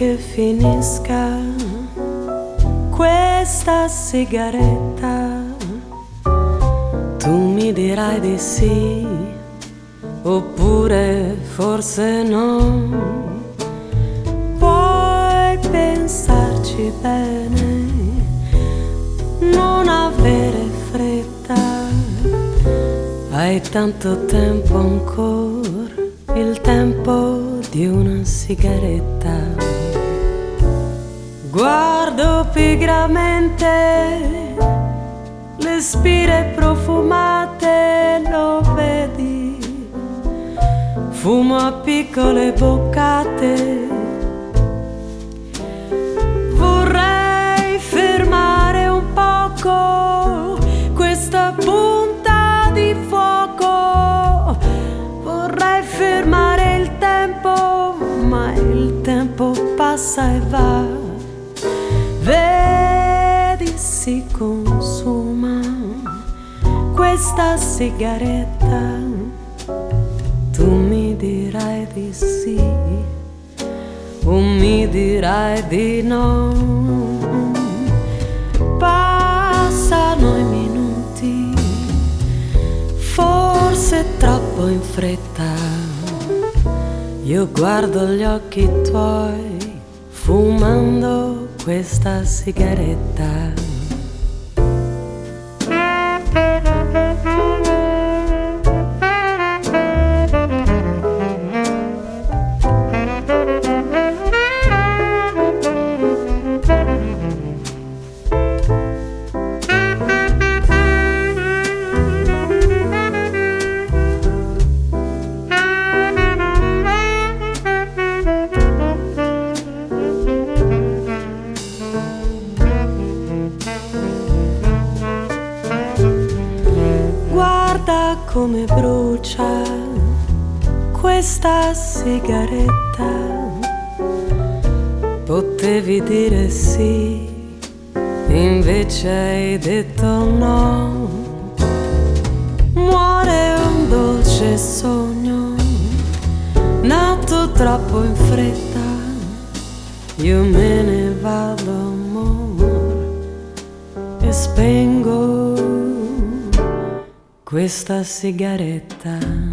che finisca questa sigaretta. Tu mi dirai di sì, oppure forse no. Puoi pensarci bene, non avere fretta. Hai tanto tempo ancora, il tempo di una sigaretta. Guardo pigramente le spire profumate, lo vedi? Fumo a piccole boccate. Vorrei fermare un poco questa punta di fuoco. Vorrei fermare il tempo, ma il tempo passa e va. Vedi, si consuma questa sigaretta. Tu mi dirai di sì o mi dirai di no. Passano i minuti, forse troppo in fretta. Io guardo gli occhi tuoi fumando questa sigaretta. Guarda come brucia questa sigaretta. Potevi dire sì, invece hai detto no. Muore un dolce sogno, nato troppo in fretta. Io me ne vado, amor, e spengo questa sigaretta.